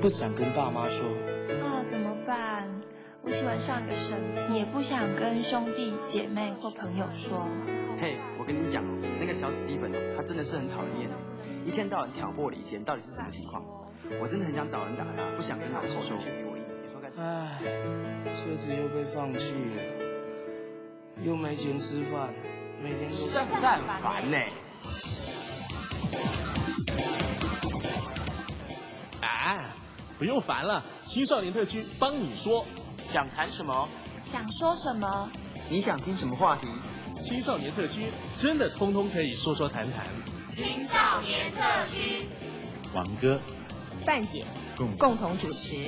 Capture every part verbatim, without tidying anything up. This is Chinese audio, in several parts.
不想跟爸妈说。 啊，怎么办？我喜欢上一个神父，也不想跟兄弟姐妹或朋友说。 嘿， hey, 我跟你讲，那个小史蒂芬他真的是很讨人厌，一天到晚挑拨离间，到底是什么情况？我真的很想找人打他，不想跟他后说。 唉，车子又被放弃了，又没钱吃饭，每天都这很烦呢。 啊，不用烦了，青少年特区帮你说， 想谈什么？ 想说什么？ 你想听什么话题？ 青少年特区真的通通可以说说谈谈。 青少年特区， 王哥、 范姐共共同主持。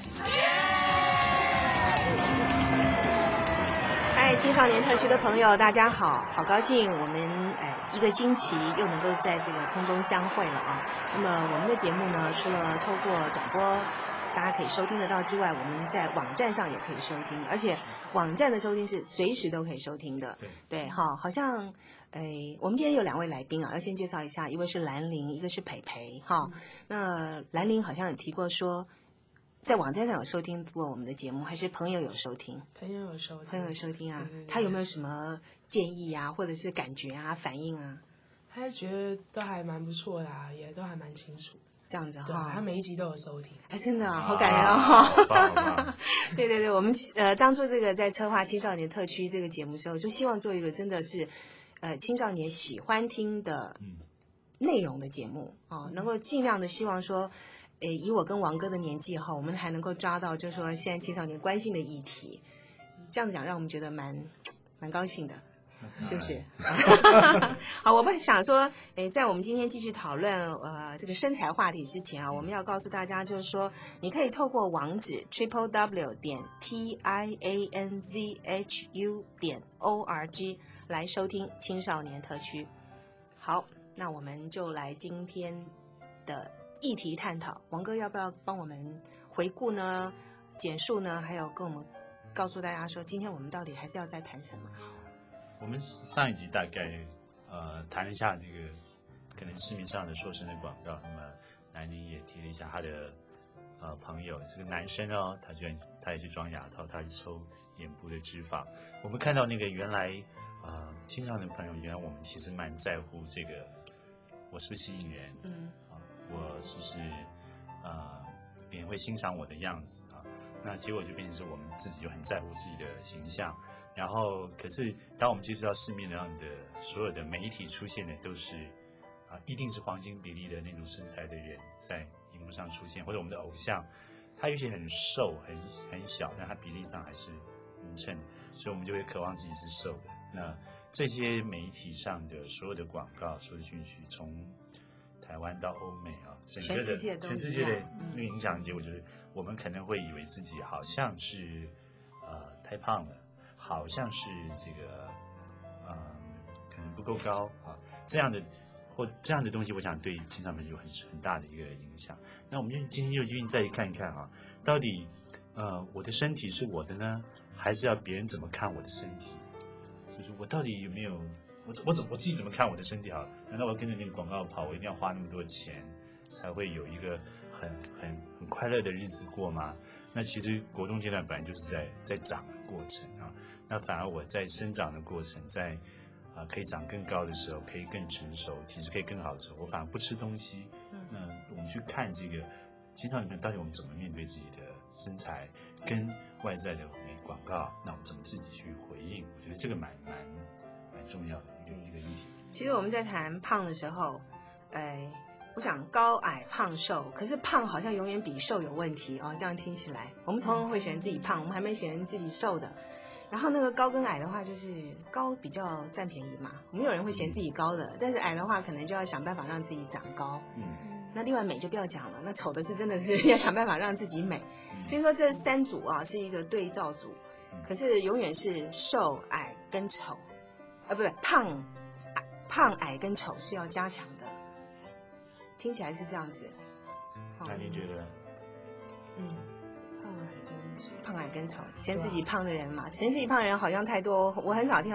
嗨，青少年特区的朋友，大家好，好高兴我们呃一个星期又能够在这个空中相会了啊。那么我们的节目呢，除了透过短播大家可以收听得到之外，我们在网站上也可以收听，而且网站的收听是随时都可以收听的。 对对，好，好像诶，我们今天有两位来宾啊，要先介绍一下，一位是兰玲，一个是培培。哈，那兰玲好像有提过说，在网站上有收听过我们的节目，还是朋友有收听？ 朋友有收听， 朋友有收听啊。 对对对， 他有没有什么建议啊，或者是感觉啊、反应啊？ 他觉得都还蛮不错的啊，也都还蛮清楚。 这样子对， 哈， 他每一集都有收听。 哎，真的啊，好感人哦！ 啊、 对对对，我们呃当初这个在策划青少年特区这个节目的时候，就希望做一个真的是呃青少年喜欢听的内容的节目哦，能够尽量的希望说，诶，以我跟王哥的年纪哈，我们还能够抓到，就是说现在青少年关心的议题，这样子讲让我们觉得蛮蛮高兴的。是不是？好，我们想说，诶，在我们今天继续讨论呃这个身材话题之前啊，我们要告诉大家，就是说，你可以透过网址 triple w 点 t i a n z h u 点 o r g 来收听青少年特区。好，那我们就来今天的议题探讨。王哥要不要帮我们回顾呢？简述呢？还有跟我们告诉大家说，今天我们到底还是要再谈什么？ 我们上一集大概呃谈了一下这个可能市面上的瘦身的广告，那么兰玲也提了一下他的呃朋友是个男生哦，他居然他也是装牙套，他是抽眼部的脂肪。我们看到那个原来呃青少年朋友，原来我们其实蛮在乎这个我是不是吸引人，嗯啊，我是不是呃别人会欣赏我的样子啊？那结果就变成是我们自己就很在乎自己的形象。然后，可是当我们接触到市面上的所有的媒体出现的都是，啊，一定是黄金比例的那种身材的人在荧幕上出现，或者我们的偶像，他有些很瘦、很很小，但他比例上还是匀称，所以我们就会渴望自己是瘦的。那这些媒体上的所有的广告、所有的讯息，从台湾到欧美啊，整个的全世界的那个影响结果就是，我们可能会以为自己好像是呃太胖了。好像是这个，嗯，可能不够高啊，这样的或这样的东西，我想对青少年有很很大的一个影响。那我们就今天就愿意再看一看啊，到底呃我的身体是我的呢，还是要别人怎么看我的身体？就是我到底有没有我我怎我自己怎么看我的身体啊？难道我要跟着那个广告跑，我一定要花那么多钱才会有一个很很很快乐的日子过吗？那其实国中阶段本来就是在在长的过程啊。那反而我在生长的过程，在啊、呃、可以长更高的时候，可以更成熟，体质可以更好的时候，我反而不吃东西。那我们去看这个青少年到底我们怎么面对自己的身材跟外在的广告，那我们怎么自己去回应？我觉得这个蛮蛮蛮重要的一个一个议题。 其实我们在谈胖的时候，呃，我想高矮胖瘦，可是胖好像永远比瘦有问题哦。这样听起来，我们通常会选自己胖，我们还没选自己瘦的。然后那个高跟矮的话，就是高比较占便宜嘛，没有人会嫌自己高的，但是矮的话，可能就要想办法让自己长高。嗯，那另外美就不要讲了，那丑的是真的是要想办法让自己美。所以说这三组啊是一个对照组，可是永远是瘦、矮跟丑，啊不对，胖、矮、胖、矮跟丑是要加强的，听起来是这样子。 那您觉得？ 嗯。胖矮跟丑，嫌自己胖的人嘛，嫌自己胖的人好像太多，我很少听到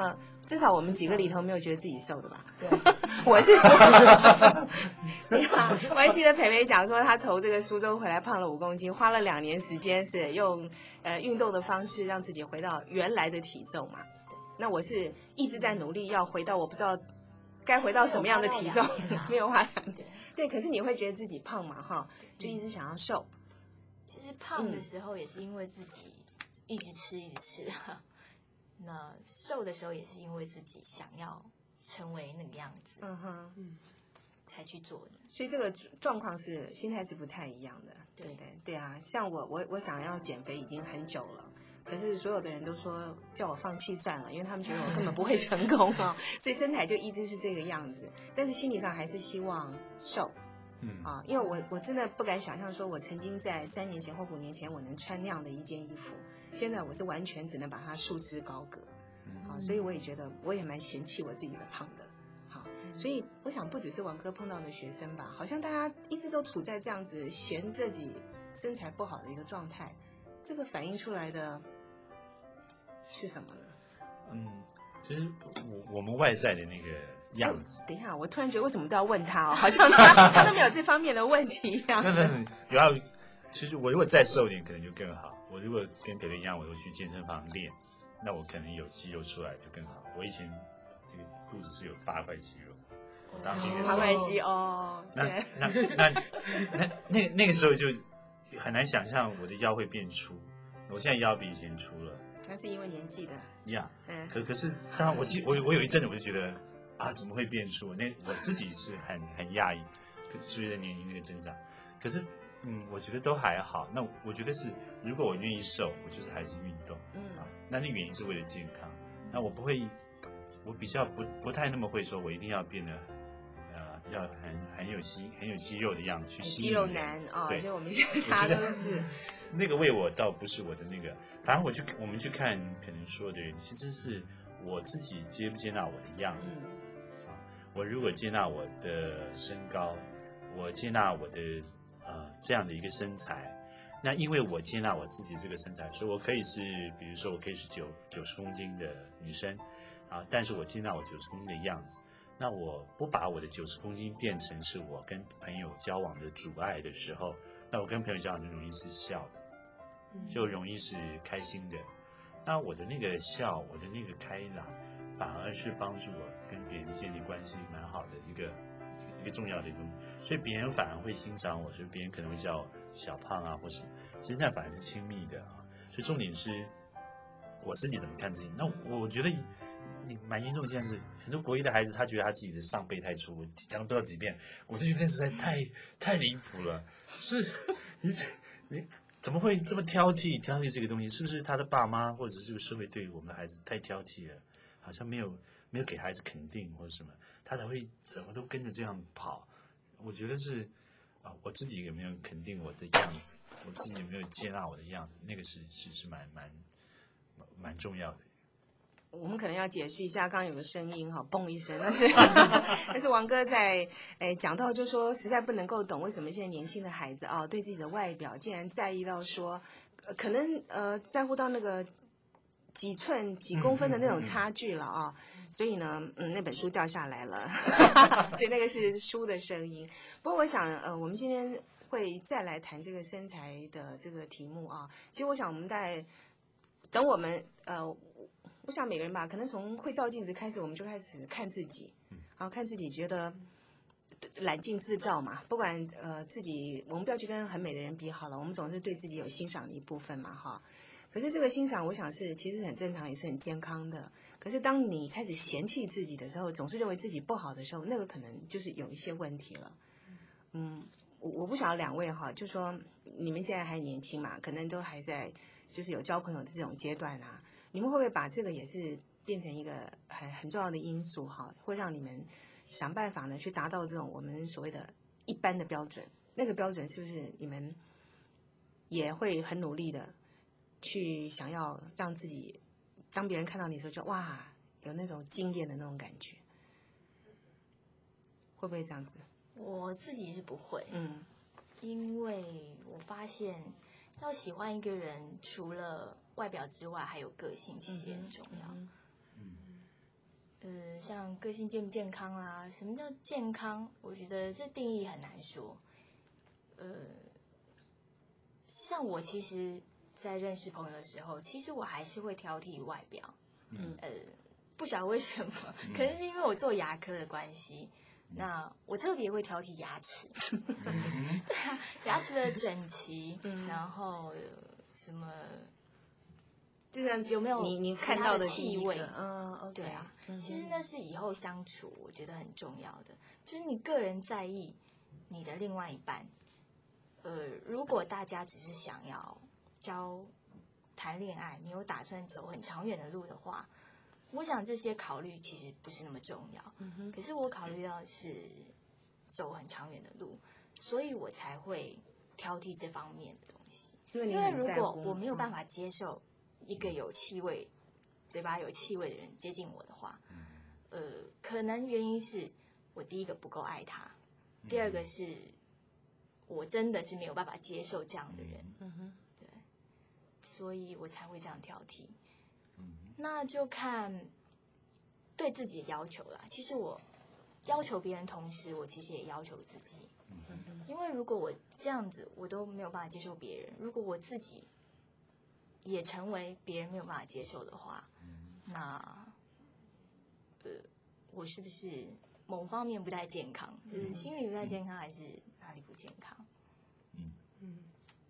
至少我们几个里头没有觉得自己瘦的吧？ 对， 我是，对啊，我还记得培培讲说，他从这个苏州回来胖了五公斤，花了两年时间是用呃运动的方式让自己回到原来的体重嘛。那我是一直在努力要回到我不知道该回到什么样的体重，没有花两年。对，可是你会觉得自己胖嘛？哈，就一直想要瘦。 其实胖的时候也是因为自己一直吃一直吃。那瘦的时候也是因为自己想要成为那个样子， 嗯哼， 嗯， 才去做的。 所以这个状况是心态是不太一样的，对对不对？对啊，像我我我想要减肥已经很久了，可是所有的人都说叫我放弃算了，因为他们觉得我根本不会成功啊、哦，所以身材就一直是这个样子，但是心理上还是希望瘦。 嗯啊，因为我我真的不敢想象，说我曾经在三年前或五年前我能穿那样的一件衣服，现在我是完全只能把它束之高阁，好，所以我也觉得我也蛮嫌弃我自己的胖的，好，所以我想不只是王哥碰到的学生吧，好像大家一直都处在这样子嫌自己身材不好的一个状态，这个反映出来的是什么呢？ 嗯，其实我我们外在的那个样子。 哦、等一下，我突然觉得为什么都要问他哦，好像他他都没有这方面的问题一样。 那那有要，其实我如果再瘦一点，可能就更好。我如果跟别人一样，我会去健身房练，那我可能有肌肉出来就更好。我以前这个肚子是有八块肌肉，我当兵的时候， 八块肌哦， 那那那那那那个时候就很难想象我的腰会变粗。我现在腰比以前粗了， 那是因为年纪的。 呀、yeah, 嗯， 可可是当然我记我我有一阵子我就觉得啊怎么会变粗？那我自己是很很讶异，随着年龄那个增长。可是嗯，我觉得都还好。那我觉得是，如果我愿意瘦，我就是还是运动， 嗯啊，那那原因是为了健康。那我不会，我比较不不太那么会说，我一定要变得呃要很很有肌很有肌肉的样子去吸引肌肉男啊， 对， 就我们现在大家都是。 那个为我倒不是我的那个，反正我去我们去看，可能说的其实是我自己接不接纳我的样子、嗯、啊。我如果接纳我的身高，我接纳我的呃这样的一个身材，那因为我接纳我自己这个身材，所以我可以是，比如说我可以是九九十公斤的女生啊，但是我接纳我九十公斤的样子。那我不把我的九十公斤变成是我跟朋友交往的阻碍的时候，那我跟朋友交往就容易是笑的。就容易是开心的，那我的那个笑，我的那个开朗，反而是帮助我跟别人建立关系蛮好的一个一个重要的一个，所以别人反而会欣赏我，所以别人可能会叫我小胖啊，或是其实那反而是亲密的啊。所以重点是我自己怎么看自己。那我觉得你蛮严重的现在是很多国一的孩子，他觉得他自己的上背太粗，我讲了不知道几遍，我就觉得实在太太离谱了，是你你。怎么会这么挑剔？挑剔这个东西，是不是他的爸妈或者这个社会对我们的孩子太挑剔了？好像没有没有给孩子肯定或者什么，他才会怎么都跟着这样跑。我觉得是啊，我自己有没有肯定我的样子，我自己有没有接纳我的样子，那个是是是蛮蛮蛮重要的。 我们可能要解释一下，刚刚有个声音哈，嘣一声，但是但是王哥在诶讲到就说，实在不能够懂为什么现在年轻的孩子啊，对自己的外表竟然在意到说，呃、可能呃在乎到那个几寸几公分的那种差距了啊，所以呢，嗯，那本书掉下来了，所以那个是书的声音。不过我想，呃，我们今天会再来谈这个身材的这个题目啊。其实我想，我们在等我们呃。我想每个人吧，可能从会照镜子开始，我们就开始看自己，然后看自己觉得揽镜自照嘛。不管呃自己，我们不要去跟很美的人比好了，我们总是对自己有欣赏的一部分嘛，哈。可是这个欣赏，我想是其实很正常，也是很健康的。可是当你开始嫌弃自己的时候，总是认为自己不好的时候，那个可能就是有一些问题了。嗯，我我不晓得两位哈，就说你们现在还年轻嘛，可能都还在就是有交朋友的这种阶段啊。你们会不会把这个也是变成一个很很重要的因素哈，会让你们想办法呢去达到这种我们所谓的一般的标准？那个标准是不是你们也会很努力的去想要让自己，当别人看到你的时候就哇有那种惊艳的那种感觉？会不会这样子？ 我自己是不会， 嗯， 因为我发现要喜欢一个人，除了外表之外，还有个性，其实也很重要。 嗯， 呃，像个性健不健康啦，什么叫健康？我觉得这定义很难说。呃，像我其实，在认识朋友的时候，其实我还是会挑剔外表。 嗯， 呃，不晓得为什么，可能是因为我做牙科的关系。那我特别会挑剔牙齿，对啊，牙齿的整齐， 嗯然后什么， 就像有没有你你其他看到的第一个气味？ 嗯 ，OK 对啊， 嗯其实那是以后相处我觉得很重要的，就是你个人在意你的另外一半。呃，如果大家只是想要交谈恋爱，没有打算走很长远的路的话，我想这些考虑其实不是那么重要。 嗯哼， 可是我考虑到是走很长远的路，所以我才会挑剔这方面的东西。 因为你因为如很在乎， 果我没有办嗯法接受一个有气味、嘴巴有气味的人接近我的话，呃，可能原因是我第一个不够爱他，第二个是我真的是没有办法接受这样的人， 嗯哼， 对，所以我才会这样挑剔。那就看对自己的要求啦。其实我要求别人，同时我其实也要求自己。因为如果我这样子，我都没有办法接受别人；如果我自己也成为别人没有办法接受的话，那呃，我是不是某方面不太健康？就是心理不太健康，还是哪里不健康？ 嗯嗯，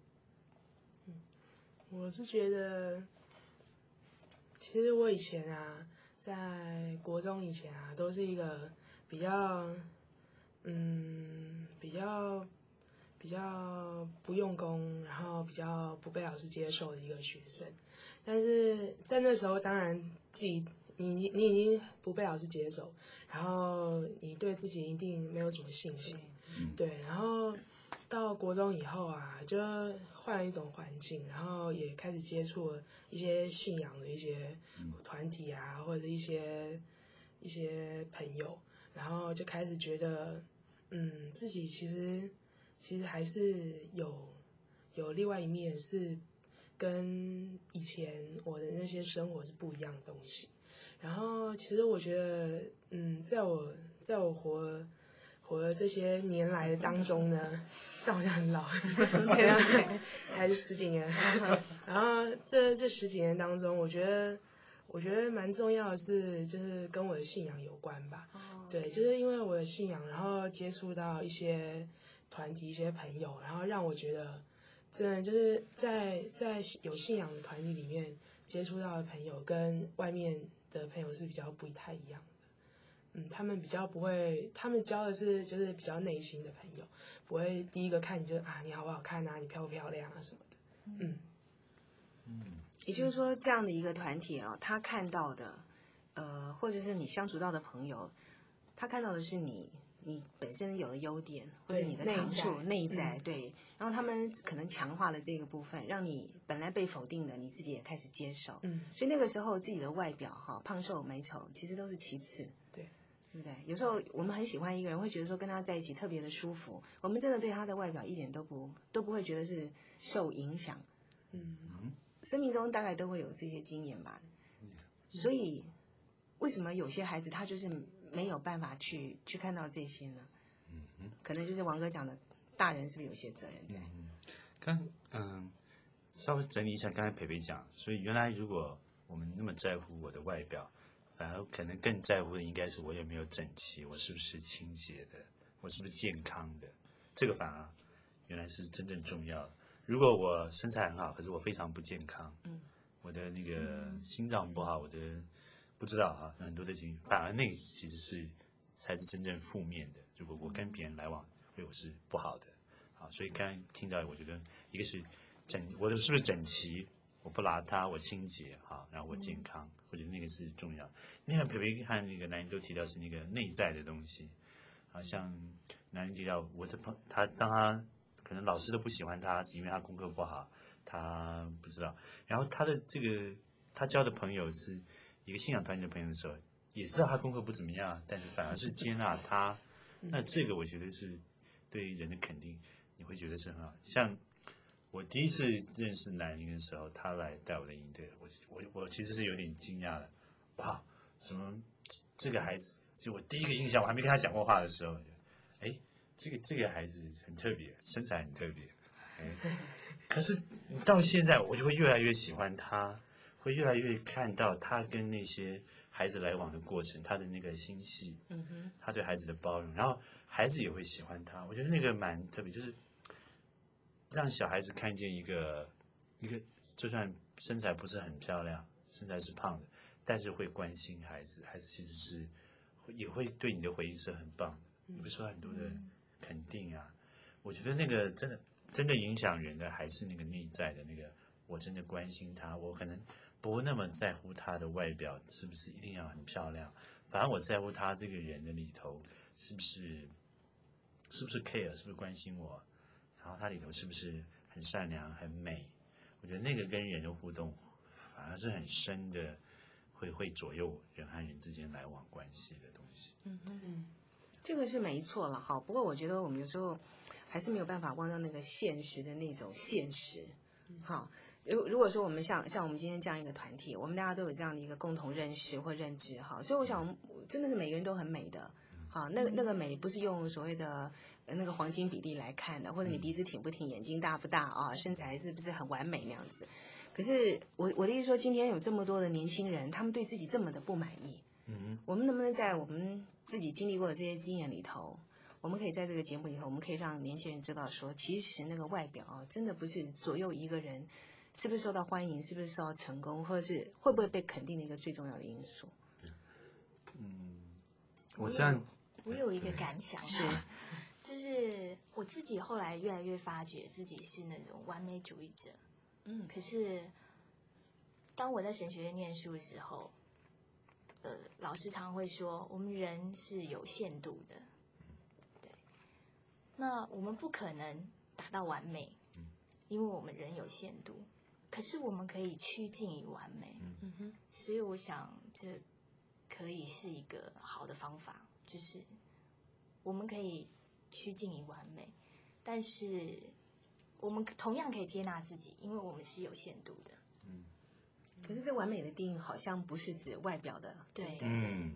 我是觉得，其实我以前啊，在国中以前啊，都是一个比较，嗯，比较比较不用功，然后比较不被老师接受的一个学生。但是在那时候，当然自己你你已经不被老师接受，然后你对自己一定没有什么信心，对，然后到国中以后啊，就换了一种环境，然后也开始接触了一些信仰的一些团体啊，或者一些一些朋友，然后就开始觉得，嗯，自己其实其实还是有有另外一面是跟以前我的那些生活是不一样的东西。然后其实我觉得，嗯，在我在我活活了这些年来当中呢，这好像很老，对啊，才是十几年。然后这这十几年当中，我觉得我觉得蛮重要的是，就是跟我的信仰有关吧。对，就是因为我的信仰，然后接触到一些团体、一些朋友，然后让我觉得，真的就是在在有信仰的团体里面接触到的朋友，跟外面的朋友是比较不太一样的。嗯，他们比较不会，他们交的是就是比较内心的朋友，不会第一个看你就啊你好不好看啊，你漂不漂亮啊什么的。嗯嗯， 也就是说，这样的一个团体啊，他看到的，呃，或者是你相处到的朋友，他看到的是你你本身有的优点，或者你的长处、内在， 嗯、 对。然后他们可能强化了这个部分，让你本来被否定的，你自己也开始接受。 嗯， 所以那个时候自己的外表哈，胖瘦美丑，其实都是其次。 对。 对不对？有时候我们很喜欢一个人，会觉得说跟他在一起特别的舒服，我们真的对他的外表一点都不都不会觉得是受影响。 嗯， 生命中大概都会有这些经验吧。所以为什么有些孩子他就是没有办法去去看到这些呢？ 嗯， 可能就是王哥讲的，大人是不是有些责任在？ 嗯，刚嗯，稍微整理一下刚才培培讲，所以原来如果我们那么在乎我的外表，反而可能更在乎的应该是我有没有整齐，我是不是清洁的，我是不是健康的，这个反而原来是真正重要的。如果我身材很好，可是我非常不健康， 嗯， 我的那个心脏不好，我的不知道哈，很多的情，反而那个其实是才是真正负面的。如果我跟别人来往，对我是不好的，啊，所以刚才听到，我觉得一个是整，我的是不是整齐？我不邋遢，我清洁，好，然后我健康，嗯、我觉得那个是重要。你看培培和那个南英都提到是那个内在的东西，好像南英提到我的朋，他当他可能老师都不喜欢他，是因为他功课不好，他不知道。然后他的这个他交的朋友是一个信仰团体的朋友的时候，也知道他功课不怎么样，但是反而是接纳他。那这个我觉得是对于人的肯定，你会觉得是很好。像我第一次认识南英的时候，他来带我的营队，我我我其实是有点惊讶的，哇， 什么这个孩子，就我第一个印象，我还没跟他讲过话的时候，哎，这个这个孩子很特别，身材很特别，哎，可是到现在我就会越来越喜欢他，会越来越看到他跟那些孩子来往的过程，他的那个心细， 嗯哼， 他对孩子的包容，然后孩子也会喜欢他，我觉得那个蛮特别，就是让小孩子看见一个一个，就算身材不是很漂亮，身材是胖的，但是会关心孩子，孩子其实是也会对你的回应是很棒的，你会说很多的肯定啊，我觉得那个真的真的影响人的还是那个内在的那个，我真的关心他，我可能不那么在乎他的外表是不是一定要很漂亮，反而我在乎他这个人的里头是不是是不是 care， 是不是关心我，然后他里头是不是很善良很美，我觉得那个跟人的互动反而是很深的，会会左右人和人之间来往关系的东西。 嗯嗯，这个是没错了哈。不过我觉得我们有时候还是没有办法忘掉那个现实的那种现实，哈。如如果说我们像像我们今天这样一个团体，我们大家都有这样的一个共同认识或认知哈，所以我想真的是每个人都很美的，好，那个那个美不是用所谓的那个黄金比例来看的，或者你鼻子挺不挺，眼睛大不大啊，身材是不是很完美那样子。可是我我的意思说，今天有这么多的年轻人，他们对自己这么的不满意， 嗯， 我们能不能在我们自己经历过的这些经验里头，我们可以在这个节目里头，我们可以让年轻人知道说，其实那个外表啊，真的不是左右一个人是不是受到欢迎，是不是受到成功，或者是会不会被肯定的一个最重要的因素。 嗯，我这样， 我有一个感想是， 就是我自己后来越来越发觉自己是那种完美主义者。嗯，可是当我在神学院念书的时候，呃，老师常会说，我们人是有限度的，对，那我们不可能达到完美，因为我们人有限度，可是我们可以趋近于完美。嗯哼，所以我想这可以是一个好的方法，就是我们可以趋近于完美，但是我们同样可以接纳自己，因为我们是有限度的。 嗯， 可是这完美的定义好像不是指外表的， 对， 嗯，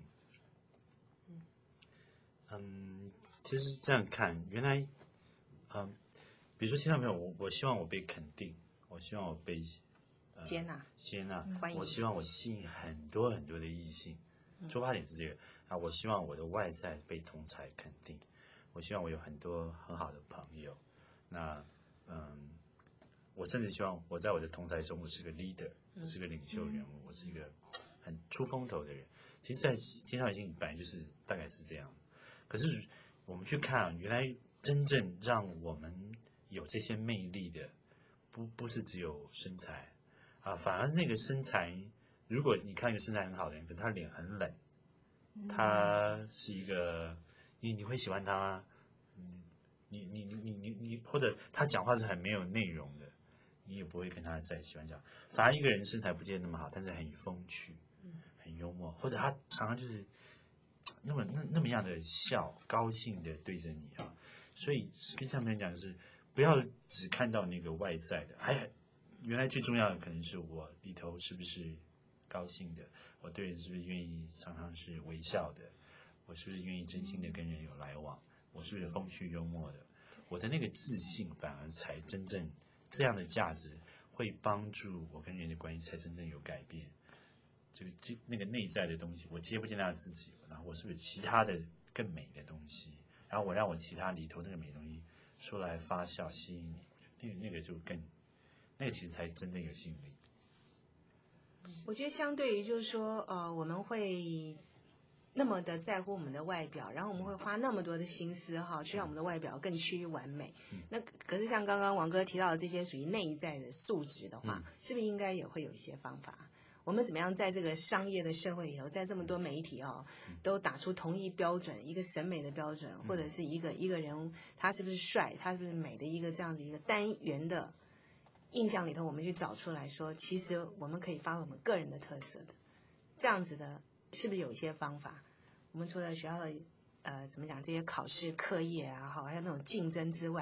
嗯，其实这样看，原来，嗯，比如说听众朋友，我我希望我被肯定，我希望我被、呃、 接纳， 接纳， 欢迎， 我希望我吸引很多很多的异性，出发点是这个啊，我希望我的外在被同侪肯定，我希望我有很多很好的朋友，那。嗯，我甚至希望我在我的同侪中，我是个 leader， 我是个领袖人物，我是一个很出风头的人。其实，在天上已经本来就是大概是这样。可是我们去看，原来真正让我们有这些魅力的，不不是只有身材啊，反而那个身材，如果你看一个身材很好的人，可是他脸很冷，他是一个，你你会喜欢他吗？你你你你你你，或者他讲话是很没有内容的，你也不会跟他在喜欢讲。反而一个人身材不见得那么好，但是很风趣，很幽默，或者他常常就是那么那那么样的笑，高兴的对着你啊。所以跟上面讲的是，不要只看到那个外在的，还原来最重要的可能是我里头是不是高兴的，我对人是不是愿意常常是微笑的，我是不是愿意真心的跟人有来往。我是不是风趣幽默的？我的那个自信反而才真正这样的价值，会帮助我跟人的关系才真正有改变。这个这那个内在的东西，我接不接纳自己？然后我是不是其他的更美的东西？然后我让我其他里头那个美的东西出来发酵吸引你，那个那个就更那个其实才真正有吸引力。 我觉得相对于就是说，呃，我们会那么的在乎我们的外表，然后我们会花那么多的心思哈，去让我们的外表更趋于完美。那可是像刚刚王哥提到的这些属于内在的素质的话，是不是应该也会有一些方法？我们怎么样在这个商业的社会里头，在这么多媒体哦，都打出同一标准，一个审美的标准，或者是一个一个人他是不是帅，他是不是美的一个这样的一个单元的印象里头，我们去找出来说，其实我们可以发挥我们个人的特色的，这样子的。是不是有一些方法？我们除了学校的呃怎么讲这些考试课业啊，好，还有那种竞争之外，我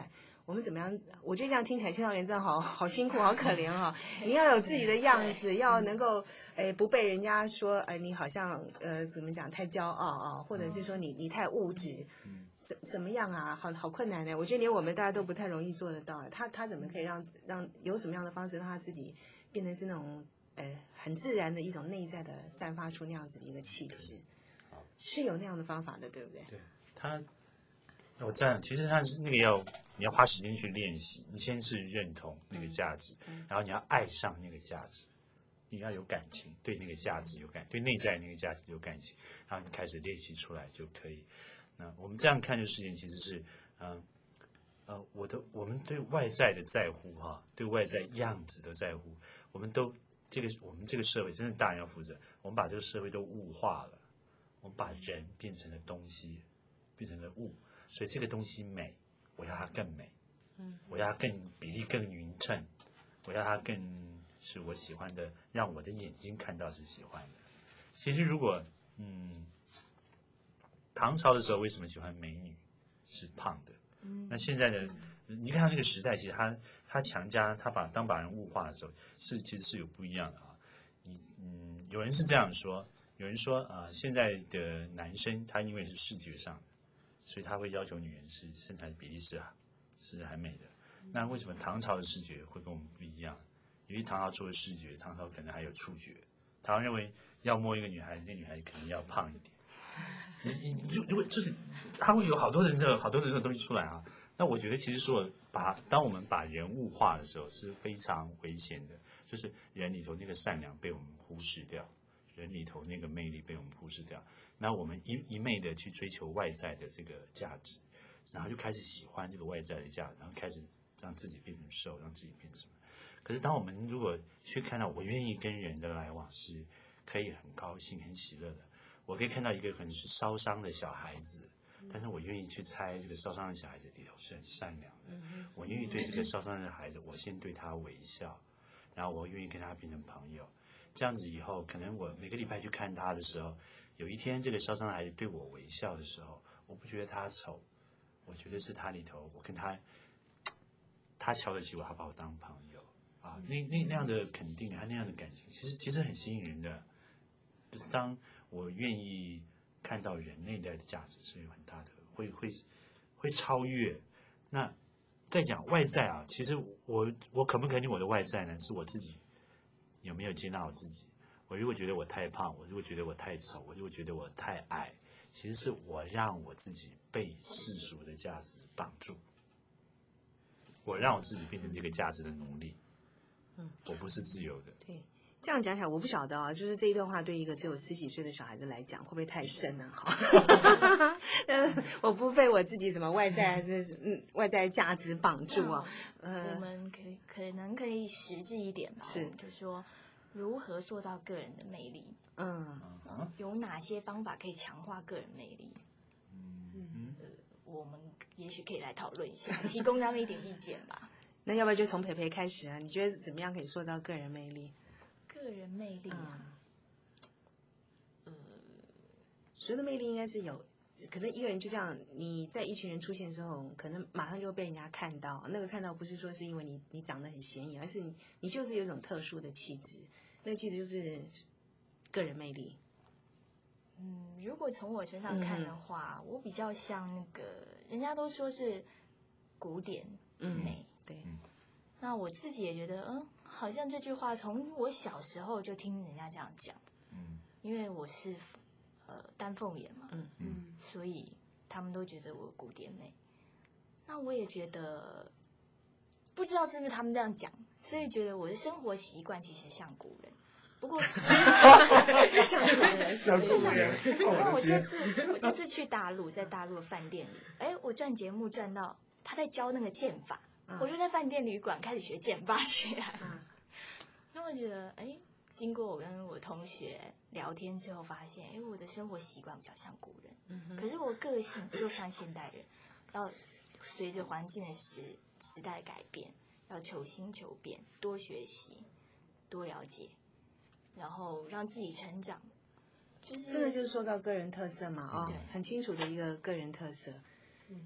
我们怎么样？我觉得这样听起来青少年真的好好辛苦，好可怜哦。你要有自己的样子，要能够哎不被人家说哎你好像呃怎么讲太骄傲啊，或者是说你你太物质，怎怎么样啊？好好困难呢。我觉得连我们大家都不太容易做得到。他他怎么可以让让有什么样的方式让他自己变成是那种呃很自然的一种内在的散发出那样子的一个气质？是有那样的方法的，对不对？ 对他，我这样其实他是那个要你要花时间去练习。你先是认同那个价值， 嗯、 然后你要爱上那个价值，你要有感情，对那个价值有感，对内在那个价值有感情，然后你开始练习出来就可以。那我们这样看这事情，其实是嗯呃, 呃，我的我们对外在的在乎哈，对外在样子的在乎，我们都这个我们这个社会真的大人要负责，我们把这个社会都物化了。我们把人变成了东西，变成了物，所以这个东西美，我要它更美，嗯，我要它更比例更匀称，我要它更是我喜欢的，让我的眼睛看到是喜欢的。其实如果嗯，唐朝的时候为什么喜欢美女是胖的？嗯，那现在的你看那个时代，其实他他强加他把当把人物化的时候，是其实是有不一样的啊。你嗯，有人是这样说。有人说啊、呃，现在的男生他因为是视觉上的，所以他会要求女人是身材比例是是很美的。那为什么唐朝的视觉会跟我们不一样？因为唐朝除了视觉，唐朝可能还有触觉。唐朝认为要摸一个女孩，那女孩可能要胖一点。你你如果就是他会有好多人的好多人的东西出来啊。那我觉得其实说把当我们把人物化的时候是非常危险的，就是人里头那个善良被我们忽视掉。人里头那个魅力被我们忽视掉，那我们一一昧的去追求外在的这个价值，然后就开始喜欢这个外在的价值，然后开始让自己变成瘦，让自己变成什么？可是当我们如果去看到我愿意跟人的来往是可以很高兴、很喜乐的，我可以看到一个可能是烧伤的小孩子，但是我愿意去猜这个烧伤的小孩子里头是很善良的，我愿意对这个烧伤的孩子，我先对他微笑，然后我愿意跟他变成朋友。这样子以后，可能我每个礼拜去看他的时候，有一天这个烧伤的孩子对我微笑的时候，我不觉得他丑，我觉得是他里头，我跟他，他瞧得起我，他把我当朋友啊，那那那样的肯定，他那样的感情，其实其实很吸引人的。就是当我愿意看到人内在的价值是有很大的，会会会超越。那再讲外在啊，其实我我肯不肯定我的外在呢？是我自己。有没有接纳我自己？我如果觉得我太胖，我如果觉得我太丑，我如果觉得我太矮，其实是我让我自己被世俗的价值绑住，我让我自己变成这个价值的奴隶。嗯，我不是自由的。 对，这样讲起来，我不晓得啊，就是这一段话对一个只有十几岁的小孩子来讲，会不会太深呢、啊？好，我不被我自己什么外在还是嗯外在价值绑住啊。 呃，我们可以可能可以实际一点吧， 是， 就说如何塑造个人的魅力。 嗯， 嗯有哪些方法可以强化个人魅力？嗯，呃，我们也许可以来讨论一下，提供他们一点意见吧。 那要不要就从培培开始啊？你觉得怎么样可以塑造个人魅力？ 个人魅力啊， 嗯，所谓的魅力应该是有，可能一个人就这样，你在一群人出现之后，可能马上就会被人家看到。那个看到不是说是因为你你长得很显眼，而是你你就是有一种特殊的气质，那个气质就是个人魅力。 嗯，如果从我身上看的话，嗯、我比较像那个，人家都说是古典美， 嗯、对。 那我自己也觉得，嗯，好像这句话从我小时候就听人家这样讲，嗯，因为我是呃丹凤眼嘛，嗯嗯，所以他们都觉得我古典美。那我也觉得，不知道是不是他们这样讲，所以觉得我的生活习惯其实像古人。不过，像古人，像古人。因为我这次我这次去大陆，在大陆的饭店里，哎，我赚节目赚到他在教那个剑法。我就在饭店旅馆开始学剑法起来，那我觉得，哎，经过我跟我同学聊天之后，发现，哎，我的生活习惯比较像古人，嗯、可是我个性又像现代人，要随着环境的时时代改变，要求新求变，多学习，多了解，然后让自己成长，就是真的就是说到个人特色嘛，哦， 对， 很清楚的一个个人特色。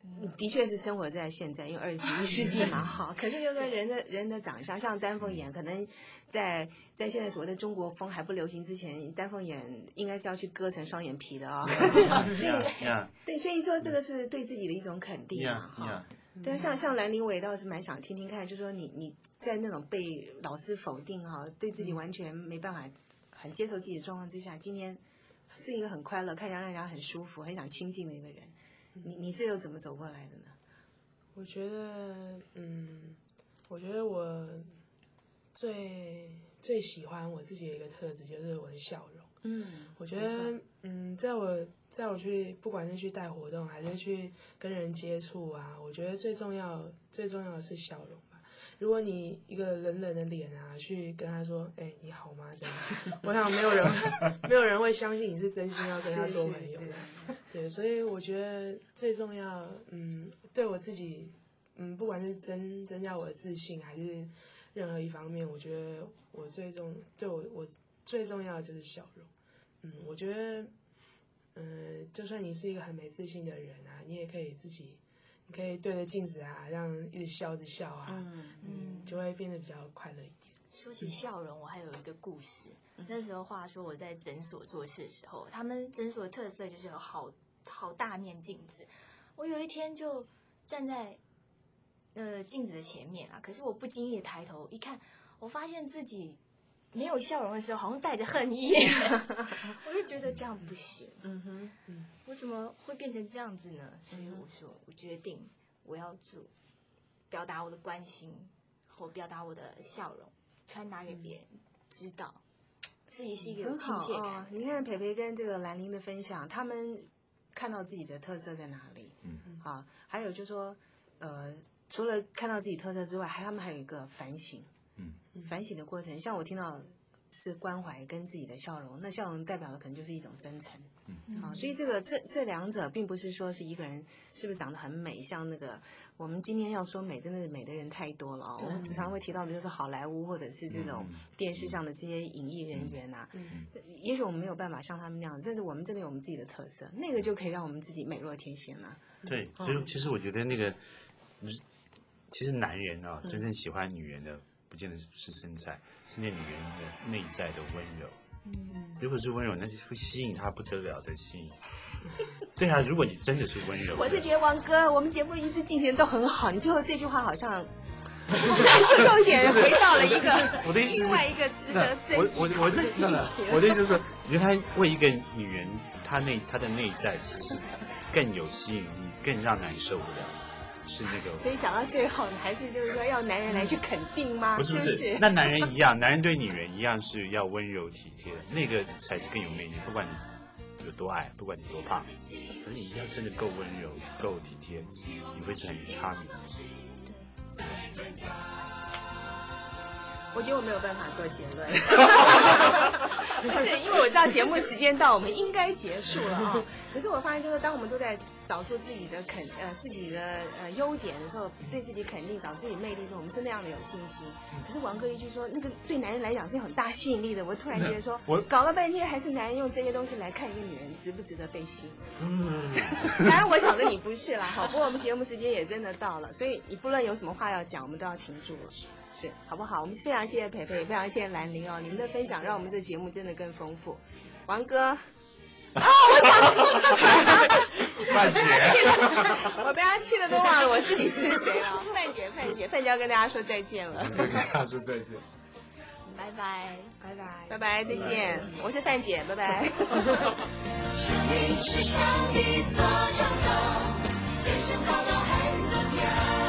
的确是生活在现在，因为二十一世纪嘛，哈。可是就跟人的人的长相，像丹凤眼，可能在在现在所谓的中国风还不流行之前，丹凤眼应该是要去割成双眼皮的啊、哦。对，所以说这个是对自己的一种肯定嘛，哈。对啊，像像兰陵，我也倒是蛮想听听看，就说你你在那种被老师否定哈，对自己完全没办法很接受自己的状况之下，今天是一个很快乐，看起来让人家很舒服、很想亲近的一个人。你你是又怎么走过来的呢？ 我觉得，嗯，我觉得我最最喜欢我自己的一个特质就是我的笑容。嗯，我觉得，嗯，在我在我去不管是去带活动还是去跟人接触啊，我觉得最重要最重要的是笑容吧。如果你一个冷冷的脸啊，去跟他说，哎、欸，你好吗？这样，我想没有人没有人会相信你是真心要跟他做朋友的。对，所以我觉得最重要，嗯，对我自己，嗯，不管是增增加我的自信，还是任何一方面，我觉得我最重对我我最重要的就是笑容。嗯，我觉得，嗯，就算你是一个很没自信的人啊，你也可以自己，你可以对着镜子啊，这样一直笑着笑啊，嗯嗯，就会变得比较快乐一点。 说起笑容，我还有一个故事。那时候话说我在诊所做事的时候，他们诊所的特色就是有好好大面镜子。我有一天就站在呃镜子的前面啊，可是我不经意的抬头一看，我发现自己没有笑容的时候，好像带着恨意。我就觉得这样不行。嗯哼，嗯，我怎么会变成这样子呢？所以我说，我决定我要做表达我的关心，或表达我的笑容，传达给别人知道。自己是一个有亲切感、哦。 你看培培跟这个兰陵的分享，他们看到自己的特色在哪里？嗯嗯。好，还有就是说，呃，除了看到自己特色之外，还他们还有一个反省。嗯。反省的过程，像我听到是关怀跟自己的笑容，那笑容代表的可能就是一种真诚。嗯。好，所以这个这这两者并不是说是一个人是不是长得很美，像那个。我们今天要说美，真的是美的人太多了哦。我们经常会提到的就是好莱坞或者是这种电视上的这些影艺人员啊。嗯，也许我们没有办法像他们那样，但是我们这里有我们自己的特色，那个就可以让我们自己美若天仙了。 对，所以其实我觉得那个，其实男人啊，真正喜欢女人的，不见得是身材，是那女人的内在的温柔。嗯，如果是温柔，那是会吸引他不得了的吸引。对啊，如果你真的是温柔， 我是觉得王哥，我们节目一直进行的都很好，你最后这句话好像又有点回到了一个我的意思是另外一个值得争我我我的我的意思就是，我觉得他为一个女人，她内她的内在其实更有吸引力，更让男人受不了。是那个， 所以讲到最后，你还是就是说要男人来去肯定吗？ 不是不是，是那男人一样，男人对女人一样是要温柔体贴，那个才是更有魅力。不管你有多矮，不管你多胖，可是你要真的够温柔、够体贴，你会是很有差别的。 我觉得我没有办法做结论，不是因为我知道节目时间到，我们应该结束了啊、哦。可是我发现，就是当我们都在找出自己的肯呃自己的呃优点的时候，对自己肯定，找自己魅力的时候，我们是那样的有信心。可是王哥一句说，那个对男人来讲是很大吸引力的，我突然觉得说，我搞了半天还是男人用这些东西来看一个女人值不值得被吸引。嗯，当然我晓得你不是啦，好，不过我们节目时间也真的到了，所以你不论有什么话要讲，我们都要停住了。是，好不好？我们非常谢谢培培，也非常谢谢兰陵哦，你们的分享让我们这节目真的更丰富。王哥，哦，我讲错了， 范姐， 我被他气的都忘了我自己是谁了。范姐，范姐，范姐要跟大家说再见了， 跟大家说再见， 拜拜，拜拜， 拜拜，再见。我是范姐，拜拜。 生命是上帝所创造，人生跑道很多条。